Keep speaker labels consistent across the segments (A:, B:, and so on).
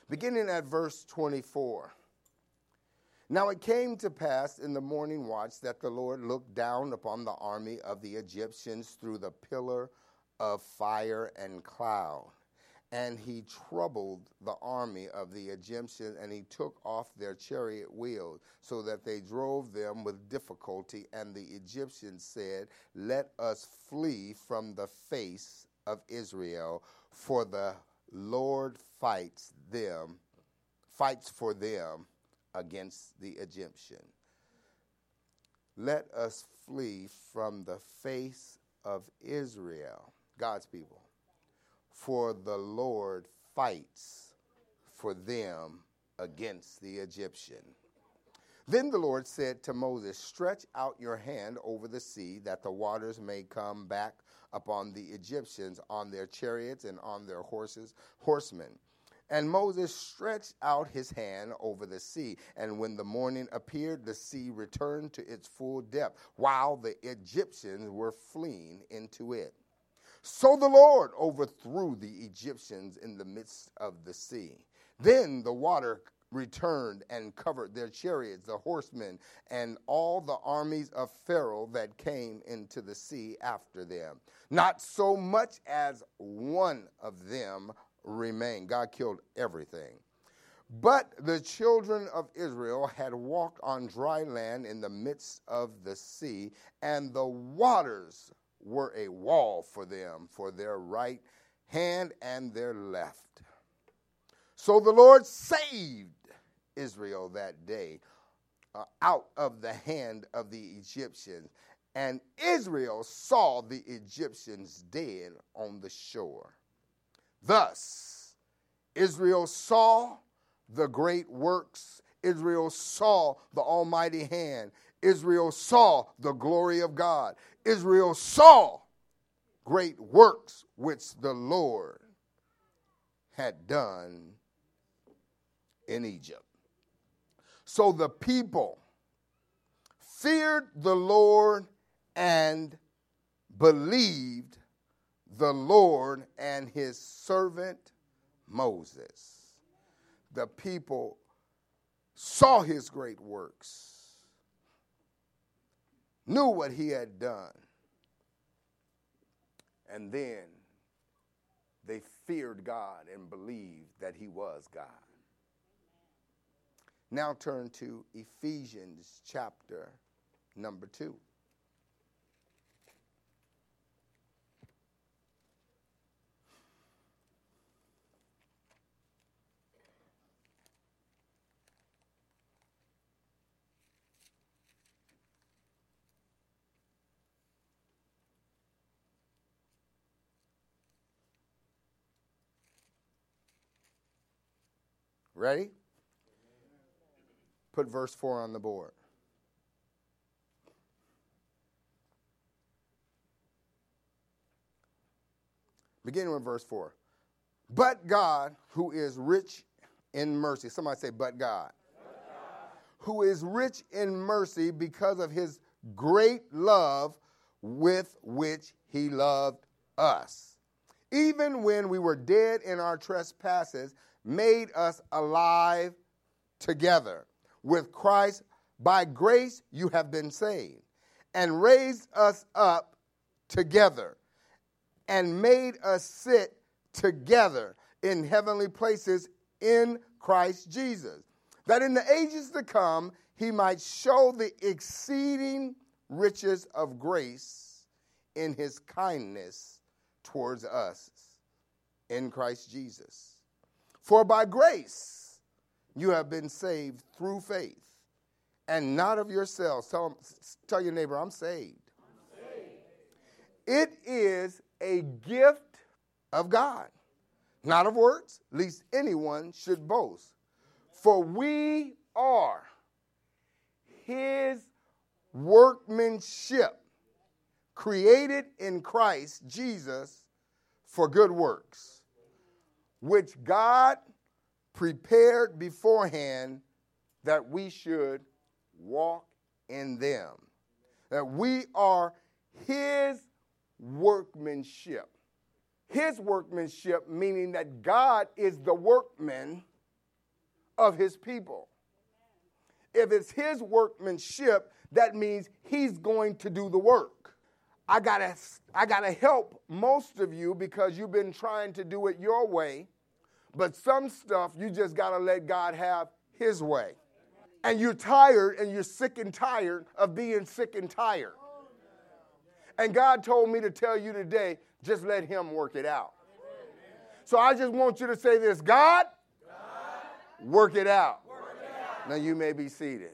A: beginning at verse 24. Now it came to pass in the morning watch that the Lord looked down upon the army of the Egyptians through the pillar of fire and cloud. And he troubled the army of the Egyptians, and he took off their chariot wheels, so that they drove them with difficulty. And the Egyptians said, "Let us flee from the face of Israel, for the Lord fights for them against the Egyptian." Let us flee from the face of Israel, God's people, for the Lord fights for them against the Egyptian. Then the Lord said to Moses, "Stretch out your hand over the sea, that the waters may come back upon the Egyptians, on their chariots and on their horsemen." And Moses stretched out his hand over the sea, and when the morning appeared, the sea returned to its full depth, while the Egyptians were fleeing into it. So the Lord overthrew the Egyptians in the midst of the sea. Then the water returned and covered their chariots, the horsemen, and all the armies of Pharaoh that came into the sea after them. Not so much as one of them remained. God killed everything. But the children of Israel had walked on dry land in the midst of the sea, and the waters were a wall for them, for their right hand and their left. So the Lord saved Israel that day out of the hand of the Egyptians, and Israel saw the Egyptians dead on the shore. Thus, Israel saw the great works. Israel saw the almighty hand. Israel saw the glory of God. Israel saw great works which the Lord had done in Egypt. So the people feared the Lord and believed the Lord and his servant Moses. The people saw his great works, knew what he had done, and then they feared God and believed that he was God. Now turn to Ephesians chapter number 2. Ready? Put verse 4 on the board. Beginning with verse 4. But God, who is rich in mercy. Somebody say, but God. But God. Who is rich in mercy because of his great love with which he loved us. Even when we were dead in our trespasses, made us alive together with Christ. By grace you have been saved, and raised us up together, and made us sit together in heavenly places in Christ Jesus, that in the ages to come he might show the exceeding riches of grace in his kindness towards us in Christ Jesus. For by grace you have been saved through faith, and not of yourselves. Tell your neighbor, I'm saved. I'm saved. It is a gift of God, not of works, lest anyone should boast. For we are his workmanship, created in Christ Jesus for good works, which God prepared beforehand that we should walk in them. That we are his workmanship. His workmanship, meaning that God is the workman of his people. If it's his workmanship, that means he's going to do the work. I gotta help most of you because you've been trying to do it your way, but some stuff you just gotta let God have his way. And you're tired and you're sick and tired of being sick and tired. And God told me to tell you today, just let him work it out. So I just want you to say this, God, work it out. Now you may be seated.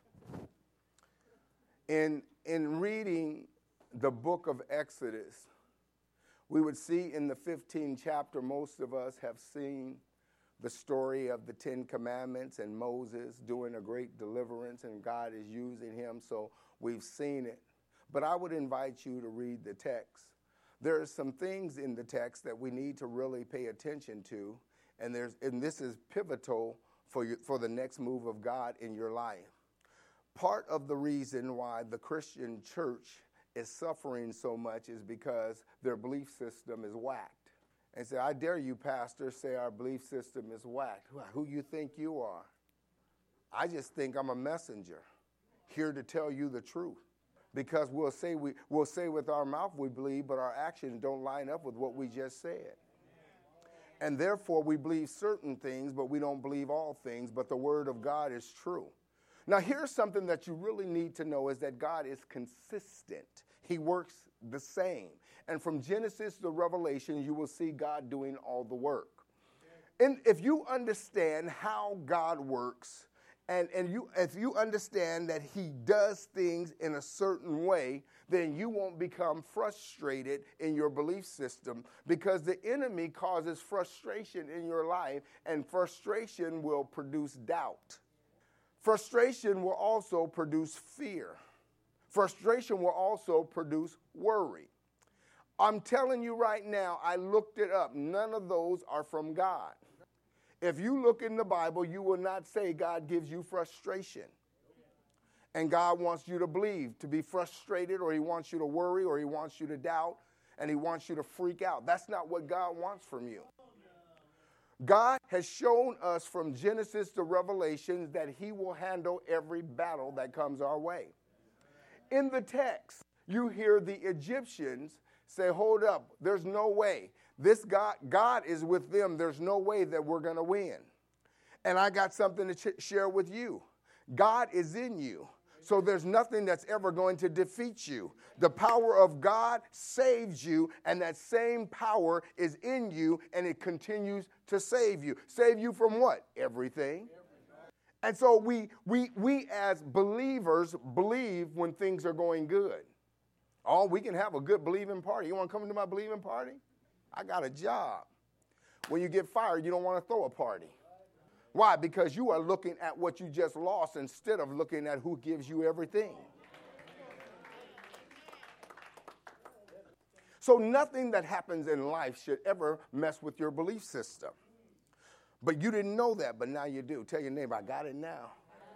A: In reading the book of Exodus, we would see in the 15th chapter, most of us have seen the story of the 10 Commandments and Moses doing a great deliverance, and God is using him, so we've seen it. But I would invite you to read the text. There are some things in the text that we need to really pay attention to, and this is pivotal for the next move of God in your life. Part of the reason why the Christian church is suffering so much is because their belief system is whacked. And say, I dare you, pastor, say our belief system is whacked. Who you think you are? I just think I'm a messenger here to tell you the truth. Because we'll say with our mouth we believe, but our actions don't line up with what we just said. And therefore we believe certain things, but we don't believe all things, but the word of God is true. Now here's something that you really need to know is that God is consistent. He works the same. And from Genesis to Revelation, you will see God doing all the work. And if you understand how God works, and if you understand that he does things in a certain way, then you won't become frustrated in your belief system, because the enemy causes frustration in your life, and frustration will produce doubt. Frustration will also produce fear. Frustration will also produce worry. I'm telling you right now, I looked it up. None of those are from God. If you look in the Bible, you will not say God gives you frustration. And God wants you to believe, to be frustrated, or he wants you to worry, or he wants you to doubt, and he wants you to freak out. That's not what God wants from you. God has shown us from Genesis to Revelation that he will handle every battle that comes our way. In the text, you hear the Egyptians say, hold up, there's no way. This God is with them. There's no way that we're going to win. And I got something to share with you. God is in you. So there's nothing that's ever going to defeat you. The power of God saves you, and that same power is in you, and it continues to save you. Save you from what? Everything. And so we as believers believe when things are going good. Oh, we can have a good believing party. You want to come to my believing party? I got a job. When you get fired, you don't want to throw a party. Why? Because you are looking at what you just lost instead of looking at who gives you everything. So nothing that happens in life should ever mess with your belief system. But you didn't know that, but now you do. Tell your neighbor, I got it now.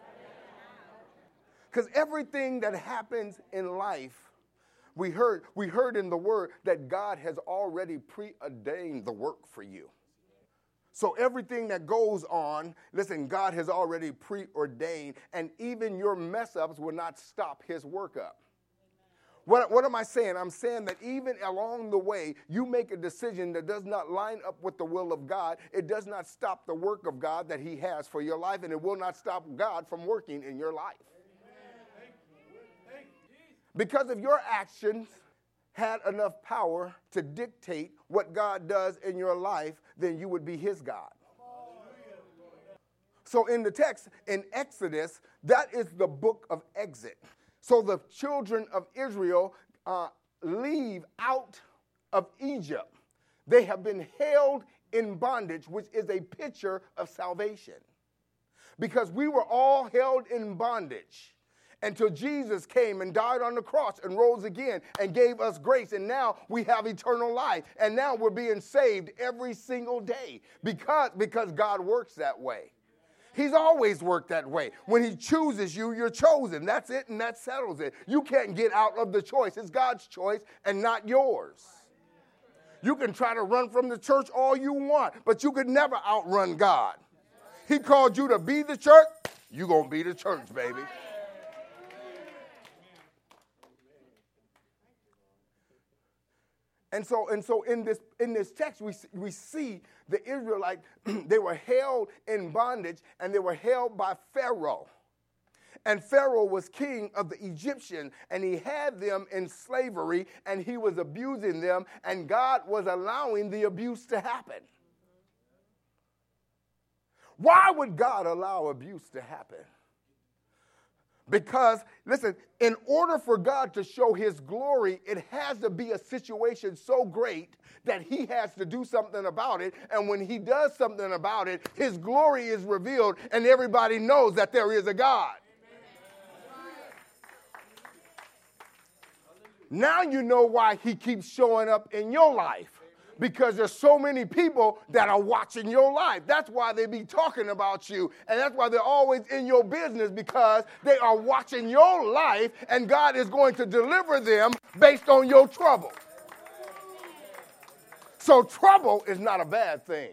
A: Because everything that happens in life, we heard in the word that God has already preordained the work for you. So everything that goes on, listen, God has already preordained, and even your mess-ups will not stop his work up. What am I saying? I'm saying that even along the way, you make a decision that does not line up with the will of God. It does not stop the work of God that he has for your life, and it will not stop God from working in your life. Because if your actions had enough power to dictate what God does in your life, then you would be his God. So in the text, in Exodus, that is the book of exit. So the children of Israel leave out of Egypt. They have been held in bondage, which is a picture of salvation. Because we were all held in bondage until Jesus came and died on the cross and rose again and gave us grace. And now we have eternal life. And now we're being saved every single day because God works that way. He's always worked that way. When he chooses you, you're chosen. That's it, and that settles it. You can't get out of the choice. It's God's choice and not yours. You can try to run from the church all you want, but you could never outrun God. He called you to be the church. You're going to be the church, baby. And so in this text, we see the Israelites, they were held in bondage, and they were held by Pharaoh. And Pharaoh was king of the Egyptians, and he had them in slavery, and he was abusing them, and God was allowing the abuse to happen. Why would God allow abuse to happen? Because, listen, in order for God to show his glory, it has to be a situation so great that he has to do something about it. And when he does something about it, his glory is revealed and everybody knows that there is a God. Now you know why he keeps showing up in your life. Because there's so many people that are watching your life. That's why they be talking about you. And that's why they're always in your business, because they are watching your life, and God is going to deliver them based on your trouble. So trouble is not a bad thing.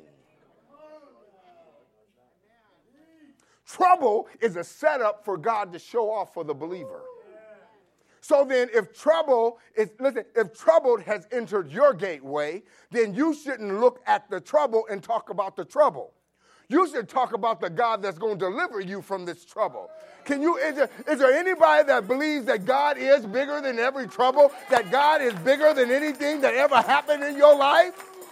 A: Trouble is a setup for God to show off for the believer. So then if trouble has entered your gateway, then you shouldn't look at the trouble and talk about the trouble. You should talk about the God that's going to deliver you from this trouble. Is there anybody that believes that God is bigger than every trouble, that God is bigger than anything that ever happened in your life?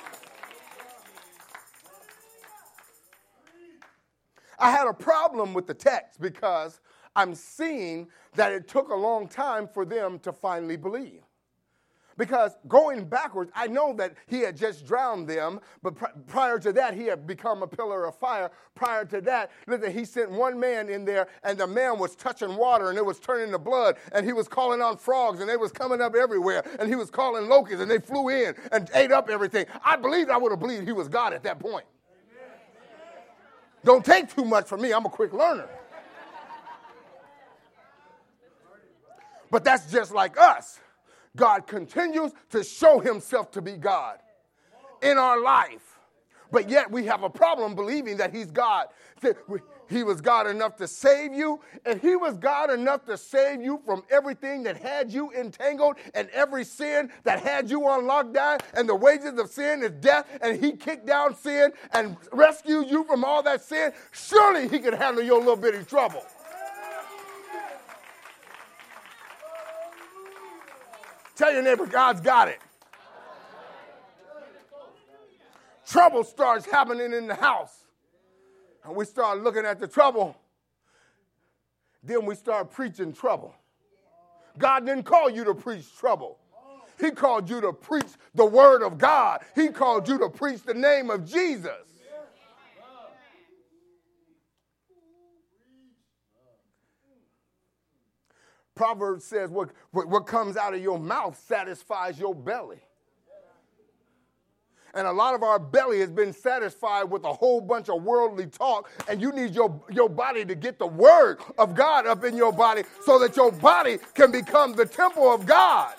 A: I had a problem with the text because I'm seeing that it took a long time for them to finally believe. Because going backwards, I know that he had just drowned them, but prior to that, he had become a pillar of fire. Prior to that, listen, he sent one man in there, and the man was touching water, and it was turning to blood, and he was calling on frogs, and they was coming up everywhere, and he was calling locusts, and they flew in and ate up everything. I would have believed he was God at that point. Don't take too much from me. I'm a quick learner. But that's just like us. God continues to show himself to be God in our life. But yet we have a problem believing that he's God. He was God enough to save you, and he was God enough to save you from everything that had you entangled and every sin that had you on lockdown, and the wages of sin is death, and he kicked down sin and rescued you from all that sin. Surely he can handle your little bitty trouble. Tell your neighbor, God's got it. Trouble starts happening in the house. And we start looking at the trouble. Then we start preaching trouble. God didn't call you to preach trouble. He called you to preach the word of God. He called you to preach the name of Jesus. Proverbs says what comes out of your mouth satisfies your belly. And a lot of our belly has been satisfied with a whole bunch of worldly talk, and you need your body to get the word of God up in your body so that your body can become the temple of God.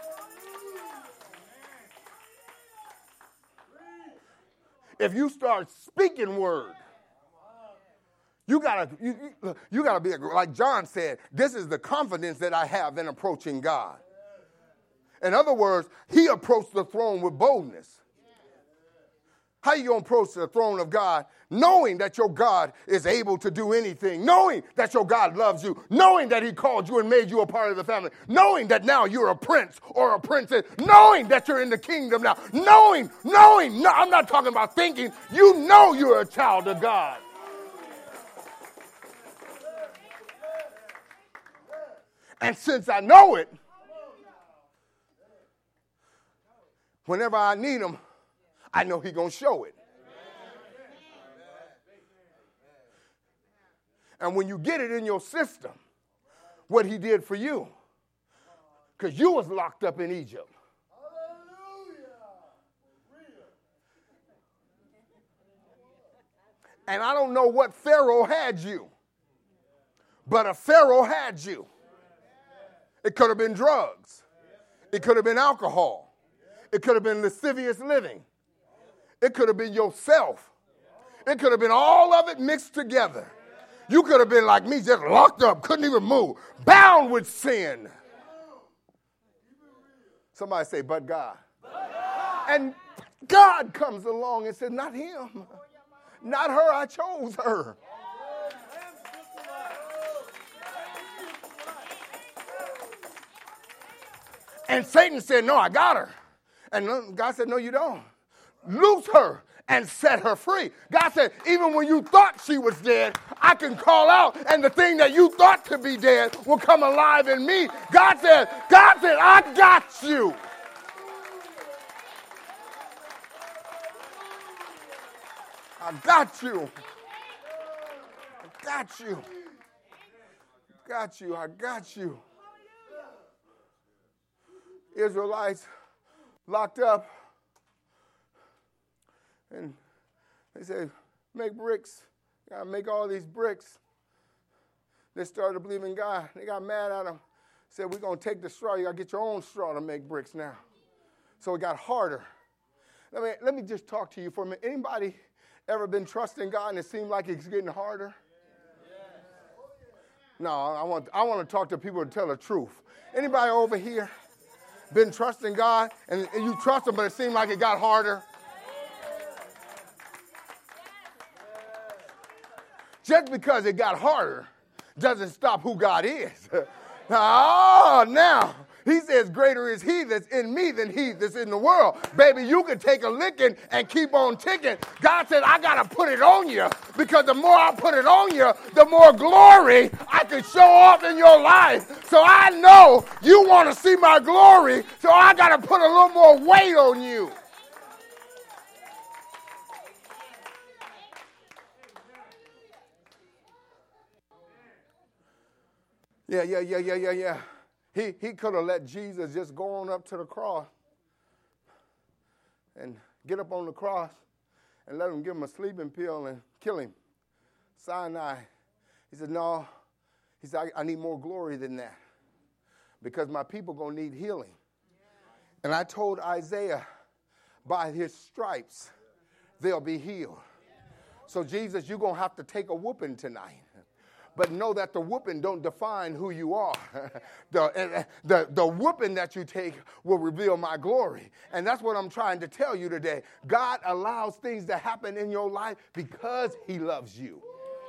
A: If you start speaking word, you gotta be, like John said, this is the confidence that I have in approaching God. In other words, he approached the throne with boldness. How you going to approach the throne of God knowing that your God is able to do anything, knowing that your God loves you, knowing that he called you and made you a part of the family, knowing that now you're a prince or a princess, knowing that you're in the kingdom now, knowing, no, I'm not talking about thinking, you know you're a child of God. And since I know it, whenever I need him, I know he's going to show it. And when you get it in your system, what he did for you, because you was locked up in Egypt. And I don't know what Pharaoh had you, but a Pharaoh had you. It could have been drugs. It could have been alcohol. It could have been lascivious living. It could have been yourself. It could have been all of it mixed together. You could have been like me, just locked up, couldn't even move, bound with sin. Somebody say, but God. And God comes along and says, not him, not her, I chose her. And Satan said, no, I got her. And God said, no, you don't. Loose her and set her free. God said, even when you thought she was dead, I can call out, and the thing that you thought to be dead will come alive in me. God said, I got you. I got you. I got you. Got you. I got you. Israelites locked up, and they said, make bricks. Gotta make all these bricks. They started believing God. They got mad at him. Said, we're going to take the straw. You got to get your own straw to make bricks now. So it got harder. Let me just talk to you for a minute. Anybody ever been trusting God and it seemed like it's getting harder? No, I want to talk to people and tell the truth. Anybody over here been trusting God and you trust him, but it seemed like it got harder? Just because it got harder doesn't stop who God is. Now, he says, greater is he that's in me than he that's in the world. Baby, you can take a licking and keep on ticking. God said, I got to put it on you, because the more I put it on you, the more glory I can show off in your life. So I know you want to see my glory, so I got to put a little more weight on you. Yeah. He could have let Jesus just go on up to the cross and get up on the cross and let him give him a sleeping pill and kill him. Sinai. He said, no. He said, I need more glory than that, because my people going to need healing. And I told Isaiah, by his stripes, they'll be healed. So Jesus, you're going to have to take a whooping tonight. But know that the whooping don't define who you are. The whooping that you take will reveal my glory. And that's what I'm trying to tell you today. God allows things to happen in your life because he loves you.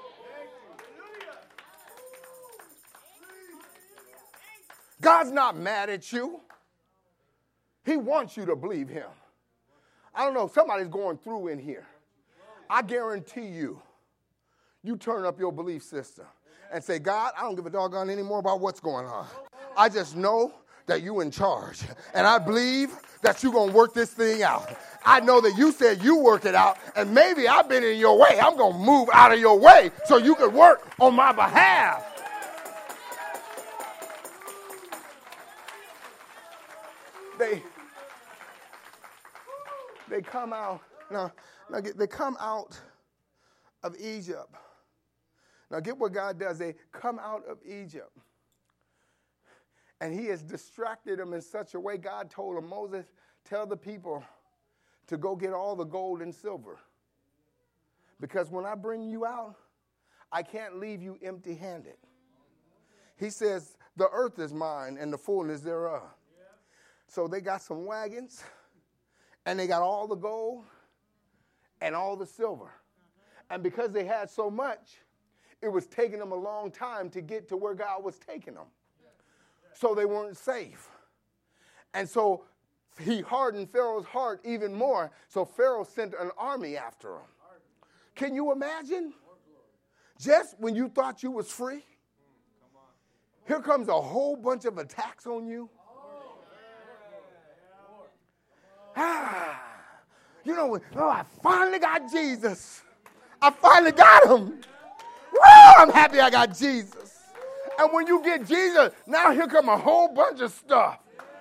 A: God's not mad at you. He wants you to believe him. I don't know, somebody's going through in here. I guarantee you turn up your belief system and say, God, I don't give a doggone anymore about what's going on. I just know that you're in charge. And I believe that you're going to work this thing out. I know that you said you work it out, and maybe I've been in your way. I'm going to move out of your way so you can work on my behalf. They come out. Now they come out of Egypt. Now get what God does. They come out of Egypt. And he has distracted them in such a way. God told him, Moses, tell the people to go get all the gold and silver. Because when I bring you out, I can't leave you empty-handed. He says, the earth is mine and the fullness thereof. So they got some wagons, and they got all the gold and all the silver. And because they had so much, it was taking them a long time to get to where God was taking them. So they weren't safe. And so he hardened Pharaoh's heart even more. So Pharaoh sent an army after them. Can you imagine? Just when you thought you was free, here comes a whole bunch of attacks on you. I finally got Jesus. I finally got him. Woo, I'm happy I got Jesus. And when you get Jesus, now here come a whole bunch of stuff.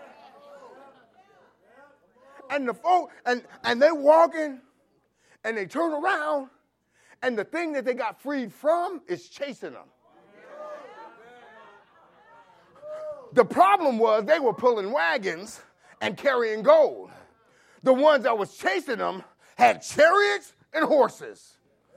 A: And the folk, and they walking, and they turn around, and the thing that they got freed from is chasing them. The problem was they were pulling wagons and carrying gold. The ones that was chasing them had chariots and horses.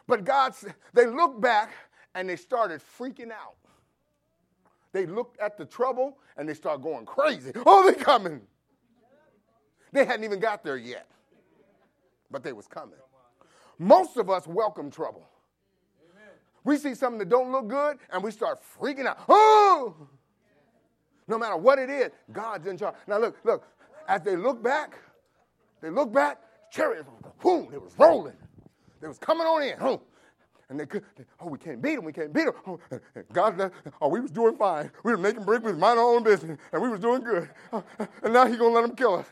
A: But they looked back and they started freaking out. They looked at the trouble and they started going crazy. Oh, they're coming. They hadn't even got there yet, but they was coming. Most of us welcome trouble. We see something that don't look good and we start freaking out. Oh! No matter what it is, God's in charge. Now look. As they look back, chariots, boom, they was rolling. They was coming on in. Oh. And we can't beat them. Oh, God, we was doing fine. We were making brick, we was minding our own business, and we was doing good. And now he's going to let them kill us.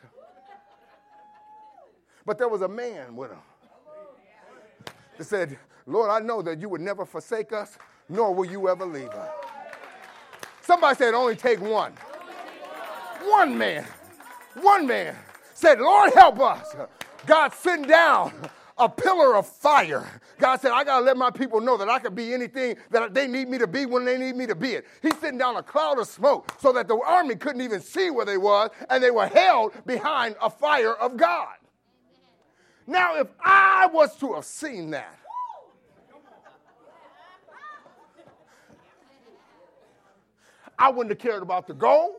A: But there was a man with him that said, Lord, I know that you would never forsake us, nor will you ever leave us. Somebody said, only take one. One man said, Lord, help us. God sent down a pillar of fire. God said, I got to let my people know that I can be anything that they need me to be when they need me to be it. He's sitting down a cloud of smoke so that the army couldn't even see where they was, and they were held behind a fire of God. Now, if I was to have seen that, I wouldn't have cared about the goal.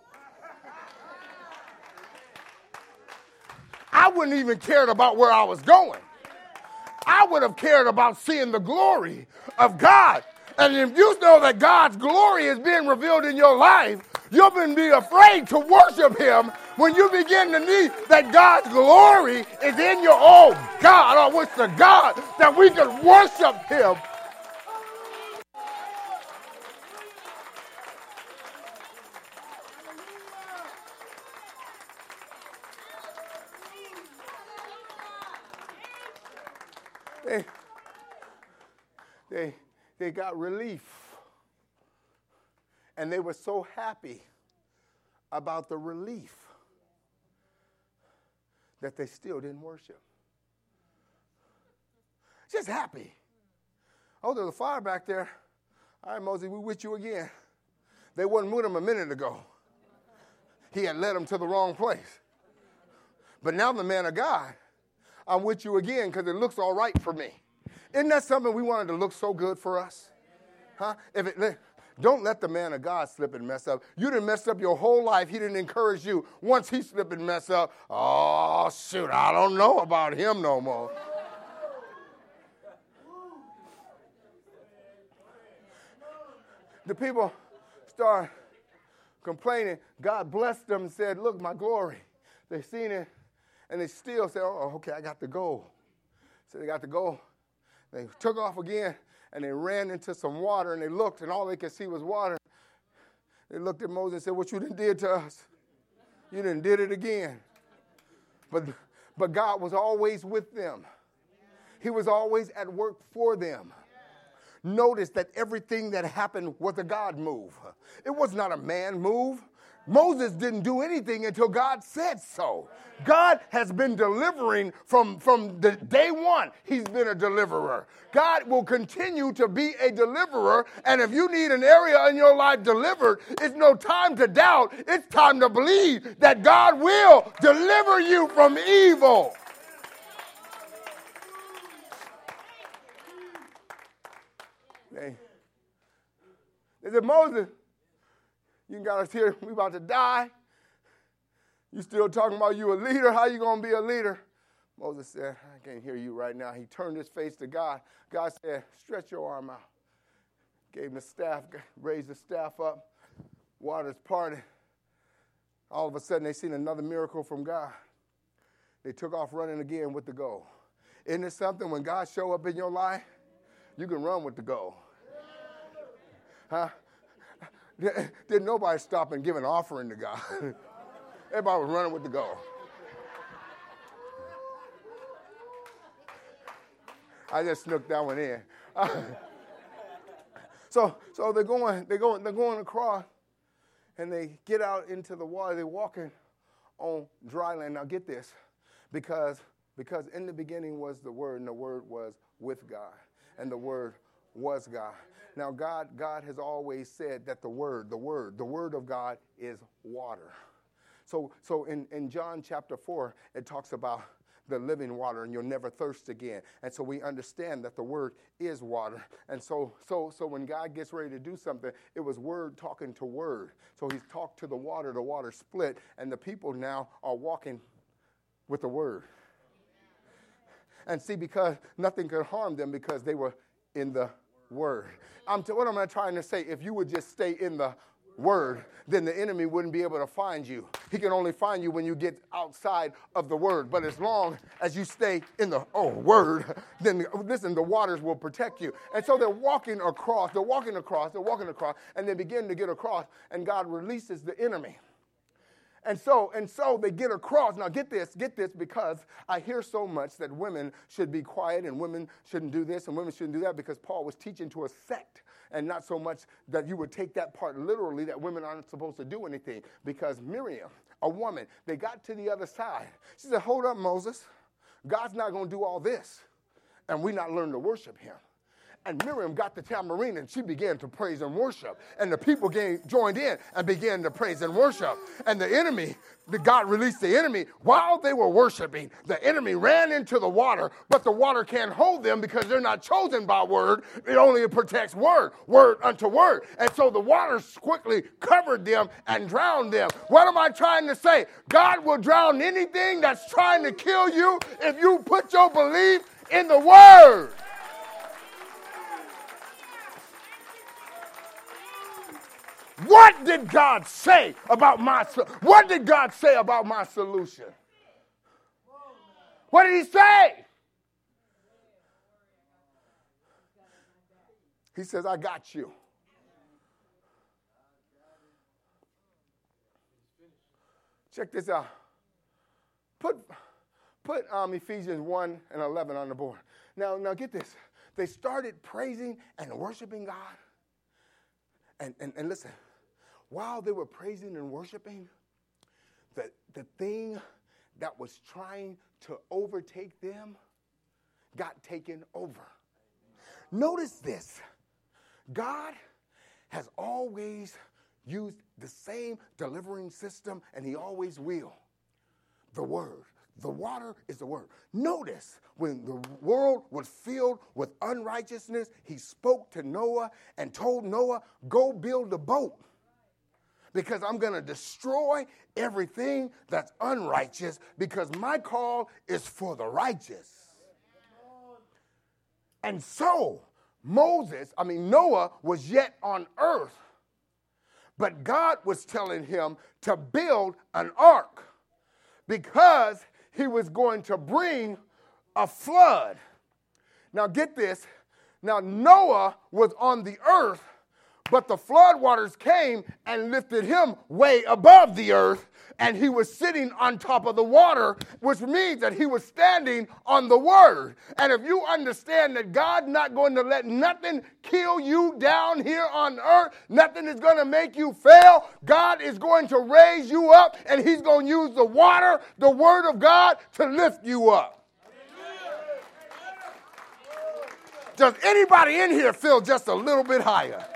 A: I wouldn't even cared about where I was going. I would have cared about seeing the glory of God. And if you know that God's glory is being revealed in your life, you'll be afraid to worship him when you begin to need that God's glory is in your, oh God, I wish to God that we could worship him. They got relief. And they were so happy about the relief that they still didn't worship. Just happy. Oh, there's a fire back there. All right, Moses, we with you again. They wasn't with him a minute ago. He had led them to the wrong place. But now the man of God, I'm with you again because it looks all right for me. Isn't that something we wanted to look so good for us? Huh? Don't let the man of God slip and mess up. You didn't mess up your whole life. He didn't encourage you. Once he slipped and mess up, oh, shoot, I don't know about him no more. The people start complaining. God blessed them and said, look, my glory. They seen it, and they still said, oh, okay, I got the goal. So they got the goal. They took off again, and they ran into some water, and they looked, and all they could see was water. They looked at Moses and said, what you done did to us? You done did it again. But God was always with them. He was always at work for them. Notice that everything that happened was a God move. It was not a man move. Moses didn't do anything until God said so. God has been delivering from the day one. He's been a deliverer. God will continue to be a deliverer. And if you need an area in your life delivered, it's no time to doubt. It's time to believe that God will deliver you from evil. They said, Moses, you got us here. We about to die. You still talking about you a leader? How you going to be a leader? Moses said, I can't hear you right now. He turned his face to God. God said, stretch your arm out. Gave him the staff, raised the staff up. Waters parted. All of a sudden, they seen another miracle from God. They took off running again with the goal. Isn't it something when God show up in your life, you can run with the goal? Huh? Didn't nobody stop and give an offering to God. Everybody was running with the goal. I just snuck that one in. So they're going across, and they get out into the water. They're walking on dry land. Now get this, because in the beginning was the Word, and the Word was with God, and the Word was God. Now God has always said that the word of God is water. So in John chapter 4, it talks about the living water, and you'll never thirst again. And so we understand that the word is water. And so when God gets ready to do something, it was word talking to word. So he's talked to the water split, and the people now are walking with the word. And see, because nothing could harm them because they were in the word. What am I trying to say? If you would just stay in the word, then the enemy wouldn't be able to find you. He can only find you when you get outside of the word. But as long as you stay in the word, then listen, the waters will protect you. And so they're walking across, and they begin to get across, and God releases the enemy. And so they get across. Now get this, because I hear so much that women should be quiet and women shouldn't do this and women shouldn't do that, because Paul was teaching to a sect, and not so much that you would take that part literally, that women aren't supposed to do anything. Because Miriam, a woman, they got to the other side. She said, hold up, Moses. God's not going to do all this, and we not learn to worship him. And Miriam got the tambourine, and she began to praise and worship. And the people joined in and began to praise and worship. And the enemy, God released the enemy. While they were worshiping, the enemy ran into the water, but the water can't hold them because they're not chosen by word. It only protects word unto word. And so the waters quickly covered them and drowned them. What am I trying to say? God will drown anything that's trying to kill you if you put your belief in the word. What did God say about my solution? What did he say? He says, I got you. Check this out. Put Ephesians 1 and 11 on the board. Now get this. They started praising and worshiping God. And listen, while they were praising and worshiping, the thing that was trying to overtake them got taken over. Notice this. God has always used the same delivering system, and he always will. The word. The water is the word. Notice when the world was filled with unrighteousness, he spoke to Noah and told Noah, go build a boat, because I'm going to destroy everything that's unrighteous, because my call is for the righteous. And so Noah was yet on earth, but God was telling him to build an ark, because he was going to bring a flood. Now get this. Now Noah was on the earth, but the flood waters came and lifted him way above the earth, and he was sitting on top of the water, which means that he was standing on the word. And if you understand that God's not going to let nothing kill you down here on earth, nothing is going to make you fail, God is going to raise you up, and he's going to use the water, the word of God, to lift you up. Does anybody in here feel just a little bit higher?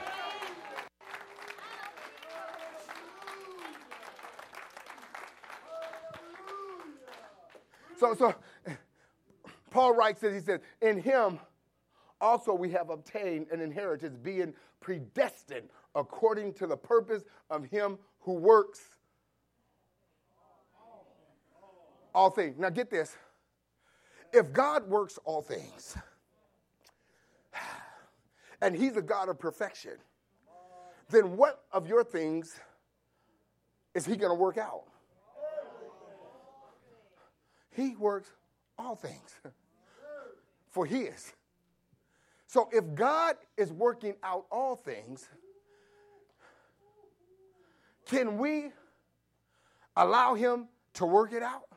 A: So Paul writes that he said, in him also we have obtained an inheritance, being predestined according to the purpose of him who works all things. Now get this. If God works all things, and he's a God of perfection, then what of your things is he going to work out? He works all things for his. So if God is working out all things, can we allow him to work it out?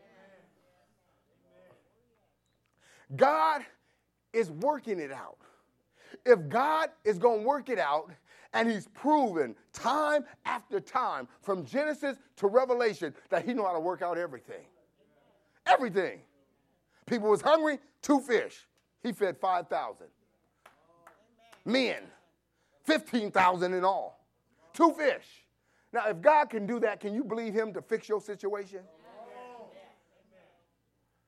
A: God is working it out. If God is going to work it out, and he's proven time after time from Genesis to Revelation that he knows how to work out everything. Everything. People was hungry, 2 fish. He fed 5,000. Men, 15,000 in all. 2 fish. Now, if God can do that, can you believe him to fix your situation?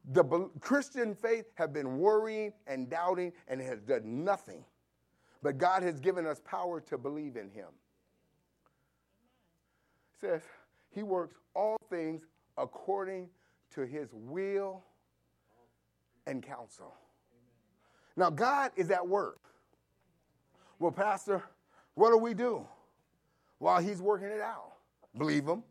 A: The Christian faith have been worrying and doubting and has done nothing. But God has given us power to believe in him. It says he works all things according to his will and counsel. Now, God is at work. Well, Pastor, what do we do while he's working it out? Believe him.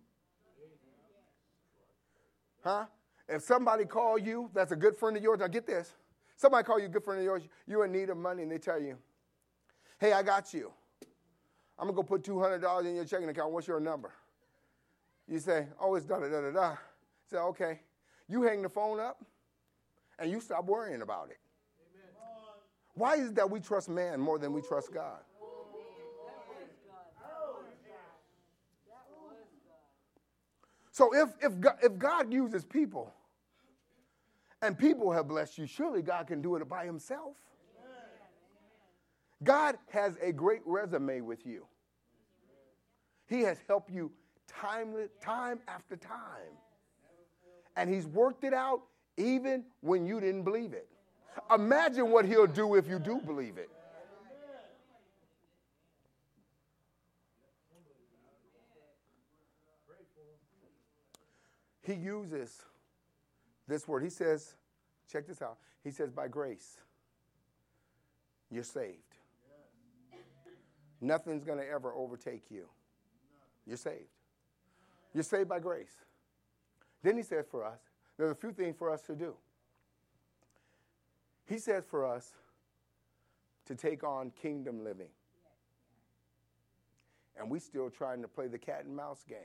A: Huh? If somebody call you that's a good friend of yours, now get this. Somebody call you a good friend of yours, you're in need of money, and they tell you, hey, I got you. I'm going to go put $200 in your checking account. What's your number? You say, oh, it's da-da-da-da-da. Say, okay. You hang the phone up, and you stop worrying about it. Amen. Why is it that we trust man more than we trust God? So if God uses people, and people have blessed you, surely God can do it by himself. God has a great resume with you. He has helped you time after time. And he's worked it out even when you didn't believe it. Imagine what he'll do if you do believe it. He uses this word. He says, check this out. He says, by grace, you're saved. Nothing's going to ever overtake you. You're saved. You're saved by grace. Then he says for us, there's a few things for us to do. He says for us to take on kingdom living. And we still trying to play the cat and mouse game.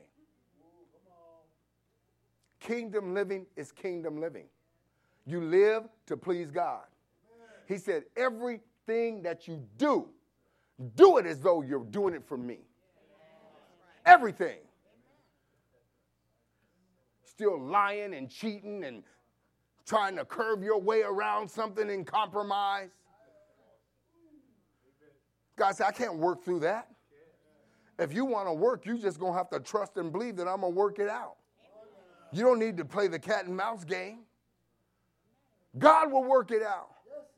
A: Kingdom living is kingdom living. You live to please God. He said, everything that you do it as though you're doing it for me. Everything. Still lying and cheating and trying to curve your way around something and compromise. God said, I can't work through that. If you want to work, you're just going to have to trust and believe that I'm going to work it out. You don't need to play the cat and mouse game. God will work it out.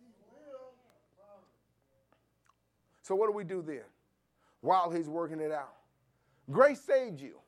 A: So what do we do then while he's working it out? Grace saved you.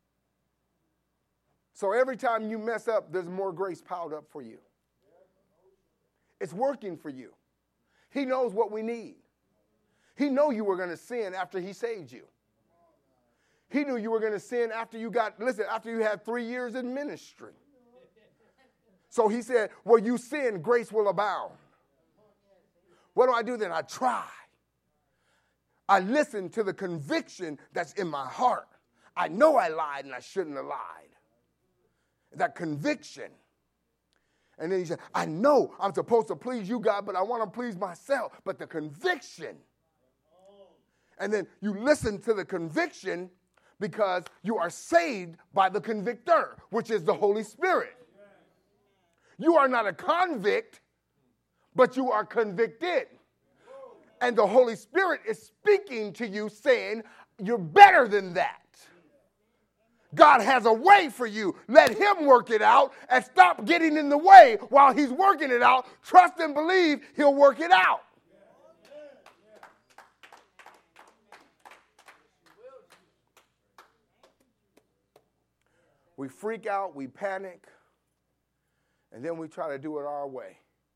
A: So every time you mess up, there's more grace piled up for you. It's working for you. He knows what we need. He knew you were going to sin after he saved you. He knew you were going to sin after you had 3 years in ministry. So he said, well, you sin, grace will abound. What do I do then? I try. I listen to the conviction that's in my heart. I know I lied and I shouldn't have lied. That conviction. And then he said, I know I'm supposed to please you, God, but I want to please myself. But the conviction. And then you listen to the conviction because you are saved by the convictor, which is the Holy Spirit. You are not a convict, but you are convicted. And the Holy Spirit is speaking to you saying, you're better than that. God has a way for you. Let him work it out and stop getting in the way while he's working it out. Trust and believe he'll work it out. We freak out, we panic, and then we try to do it our way.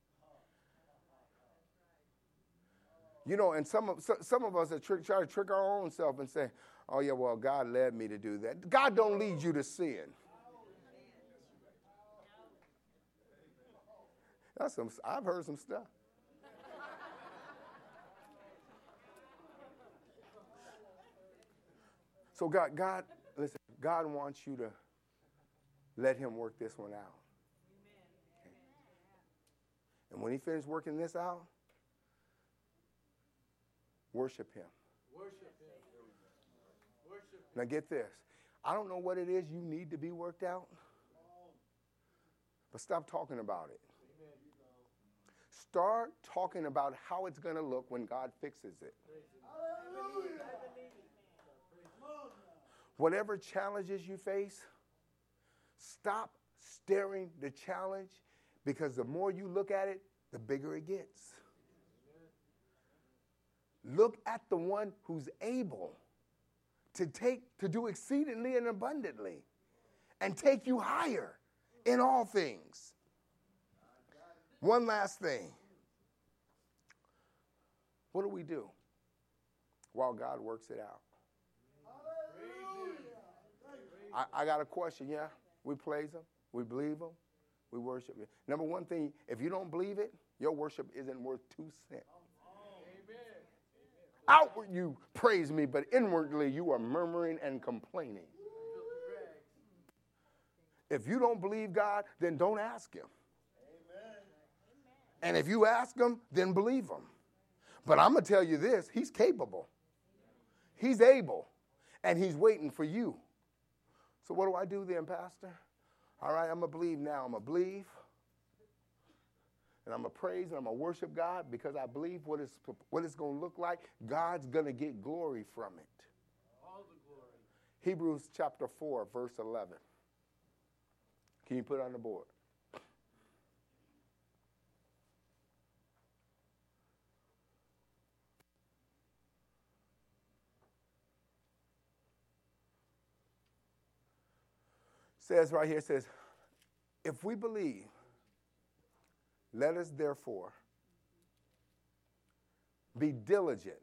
A: You know, and some of us try to trick our own self and say, oh, yeah, well, God led me to do that. God don't lead you to sin. I've heard some stuff. So God, listen, God wants you to let him work this one out. Okay. And when he finishes working this out, worship him. Worship him. Worship. Now get this. I don't know what it is you need to be worked out, but stop talking about it. Start talking about how it's going to look when God fixes it. Whatever challenges you face, stop staring the challenge, Because the more you look at it, the bigger it gets. Look at the one who's able to do exceedingly and abundantly and take you higher in all things. One last thing. What do we do while God works it out? I got a question, yeah? We praise him. We believe him. We worship him. Number one thing, if you don't believe it, your worship isn't worth 2 cents. Outward you praise me, but inwardly you are murmuring and complaining. If you don't believe God, then don't ask him. And if you ask him, then believe him. But I'm going to tell you this, he's capable. He's able. And he's waiting for you. So what do I do then, Pastor? All right, I'm going to believe now. I'm going to believe. And I'm going to praise and I'm going to worship God because I believe what it's going to look like. God's going to get glory from it. All the glory. Hebrews chapter 4, verse 11. Can you put it on the board? Says right here, it says, if we believe, let us therefore be diligent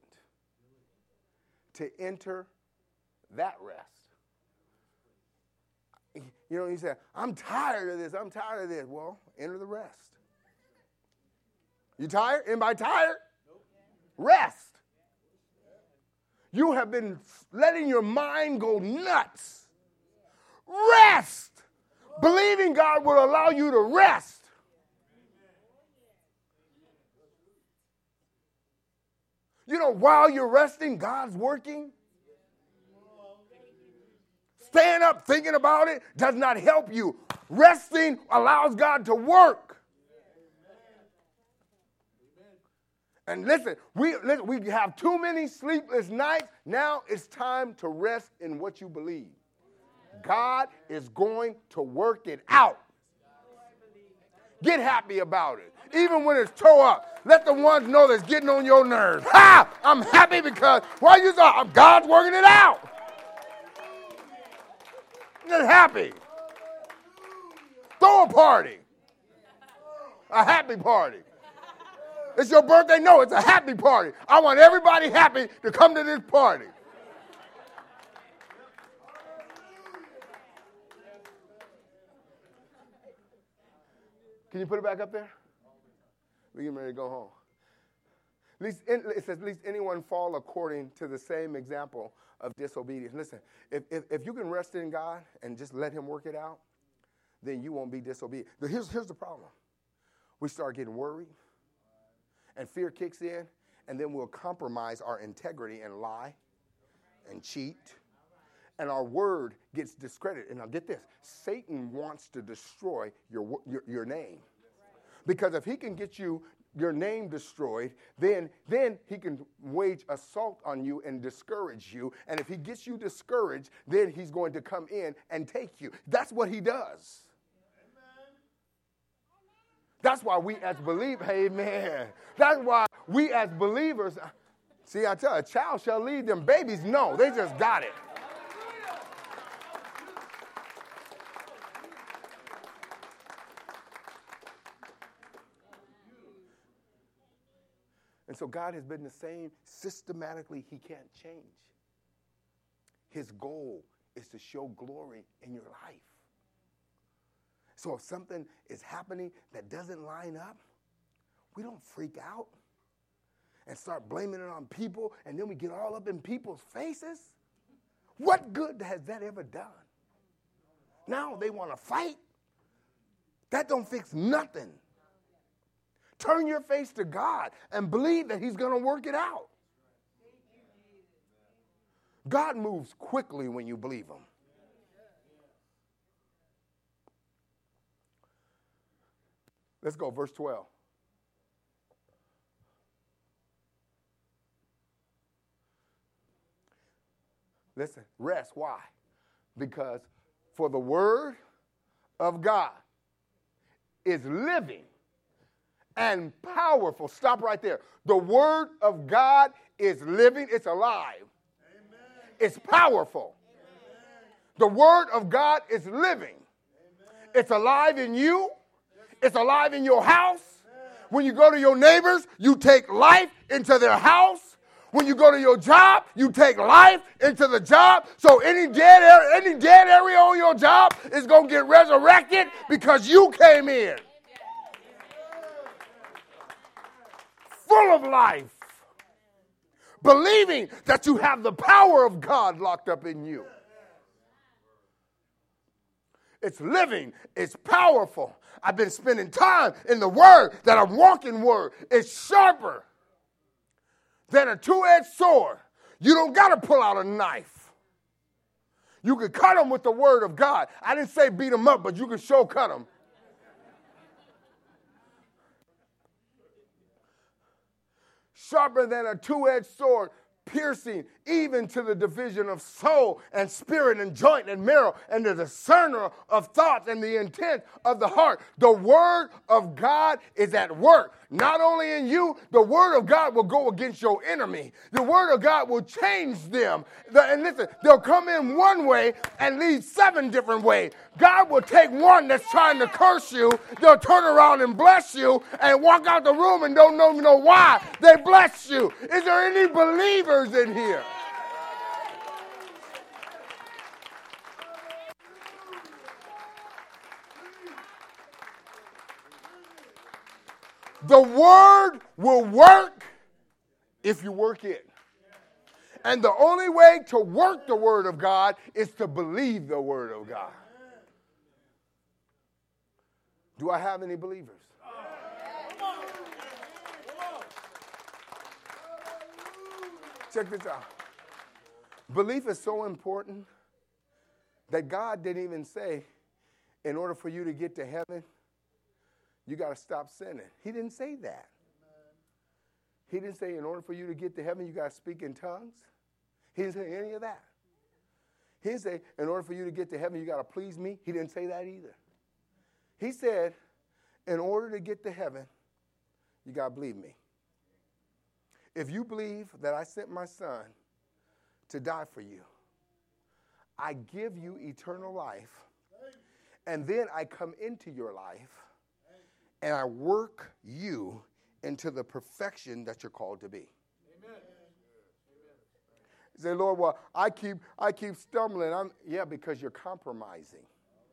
A: to enter that rest. You know, you say, I'm tired of this. I'm tired of this. Well, enter the rest. You tired? Anybody tired? Nope. Rest. You have been letting your mind go nuts. Rest. Believing God will allow you to rest. You know, while you're resting, God's working. Staying up thinking about it does not help you. Resting allows God to work. And listen, we have too many sleepless nights. Now it's time to rest in what you believe. God is going to work it out. Get happy about it. Even when it's toe up, let the ones know that's getting on your nerves. Ha! I'm happy because, why you thought God's working it out. Get happy. Throw a party. A happy party. It's your birthday? No, it's a happy party. I want everybody happy to come to this party. Can you put it back up there? We're getting ready to go home. It says, least anyone fall according to the same example of disobedience. Listen, if you can rest in God and just let him work it out, then you won't be disobedient. But here's the problem. We start getting worried, and fear kicks in, and then we'll compromise our integrity and lie and cheat. And our word gets discredited. And now get this, Satan wants to destroy your name. Because if he can get your name destroyed, then he can wage assault on you and discourage you. And if he gets you discouraged, then he's going to come in and take you. That's what he does. Amen. That's why we as believers, amen. That's why we as believers, see, I tell you, a child shall lead them. Babies, no, they just got it. And so God has been the same systematically. He can't change. His goal is to show glory in your life. So if something is happening that doesn't line up, we don't freak out and start blaming it on people, and then we get all up in people's faces. What good has that ever done? Now they want to fight. That don't fix nothing. Turn your face to God and believe that he's going to work it out. God moves quickly when you believe him. Let's go, verse 12. Listen, rest. Why? Because for the word of God is living and powerful. Stop right there. The word of God is living. It's alive. Amen. It's powerful. Amen. The word of God is living. Amen. It's alive in you. It's alive in your house. When you go to your neighbors, you take life into their house. When you go to your job, you take life into the job. So any dead area on your job is going to get resurrected because you came in. Full of life. Believing that you have the power of God locked up in you. It's living. It's powerful. I've been spending time in the word that I'm walking word. It's sharper than a two-edged sword. You don't got to pull out a knife. You can cut them with the word of God. I didn't say beat them up, but you can sure cut them. Sharper than a two-edged sword, piercing even to the division of soul and spirit and joint and marrow and the discerner of thoughts and the intent of the heart. The word of God is at work. Not only in you, the word of God will go against your enemy. The word of God will change them. And listen, they'll come in one way and leave 7 different ways. God will take one that's trying to curse you. They'll turn around and bless you and walk out the room and don't know why they blessed you. Is there any believers in here? The word will work if you work it. And the only way to work the word of God is to believe the word of God. Do I have any believers? Check this out. Belief is so important that God didn't even say, in order for you to get to heaven, you got to stop sinning. He didn't say that. He didn't say, in order for you to get to heaven, you got to speak in tongues. He didn't say any of that. He didn't say, in order for you to get to heaven, you got to please me. He didn't say that either. He said, in order to get to heaven, you got to believe me. If you believe that I sent my son to die for you, I give you eternal life, and then I come into your life, and I work you into the perfection that you're called to be. Amen. You say, Lord, well, I keep stumbling. Yeah, because you're compromising.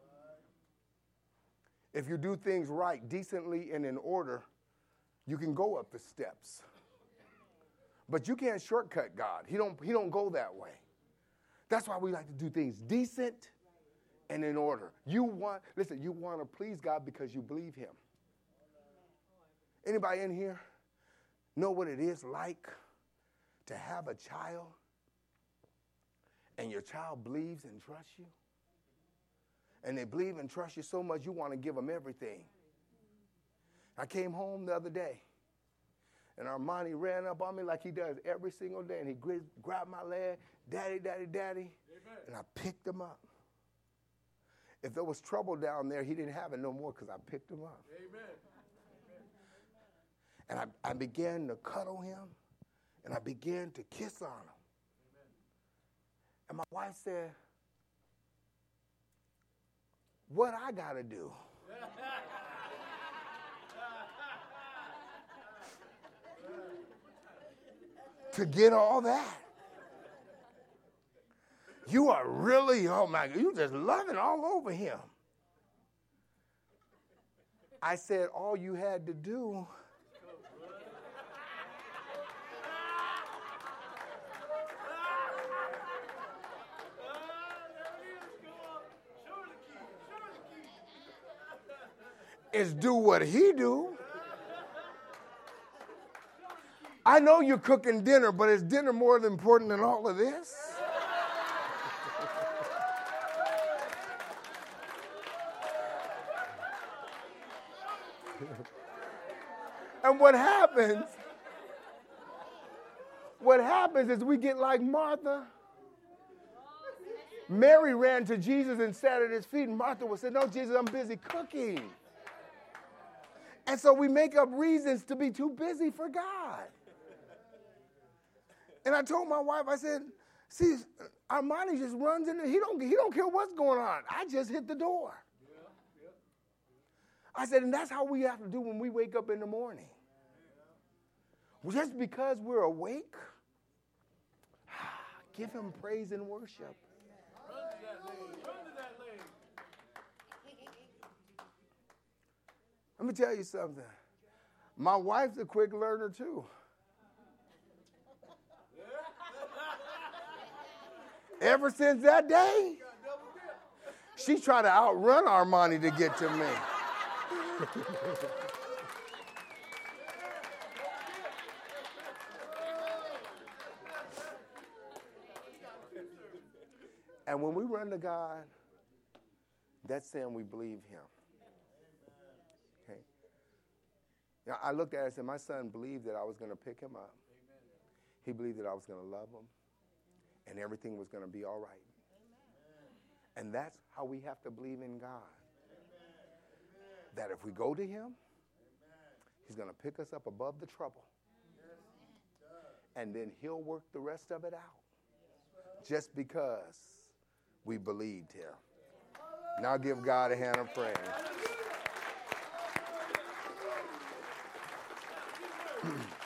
A: If you do things right, decently, and in order, you can go up the steps. But you can't shortcut God. He don't go that way. That's why we like to do things decent and in order. You want to please God because you believe him. Anybody in here know what it is like to have a child and your child believes and trusts you? And they believe and trust you so much you want to give them everything. I came home the other day and Armani ran up on me like he does every single day, and he grabbed my leg, daddy, daddy, daddy, Amen. And I picked him up. If there was trouble down there, he didn't have it no more because I picked him up. Amen. And I began to cuddle him, and I began to kiss on him. Amen. And my wife said, what I got to do? To get all that? You are really, oh my God, you just loving all over him. I said, all you had to do is do what he do. I know you're cooking dinner, but is dinner more important than all of this? And what happens is we get like Martha. Mary ran to Jesus and sat at his feet, and Martha would say, no, Jesus, I'm busy cooking. And so we make up reasons to be too busy for God. And I told my wife, I said, see, Armani just runs in there. He don't care what's going on. I just hit the door. I said, and that's how we have to do when we wake up in the morning. Just because we're awake, give him praise and worship.
B: Run to that leg. Run to that leg.
A: Let me tell you something. My wife's a quick learner too. Ever since that day, she tried to outrun Armani to get to me. And when we run to God, that's saying we believe him. Okay? Now, I looked at it and said, my son believed that I was going to pick him up. He believed that I was going to love him. And everything was going to be all right. And that's how we have to believe in God. That if we go to him, he's going to pick us up above the trouble. And then he'll work the rest of it out. Just because we believed him. Now give God a hand of praise.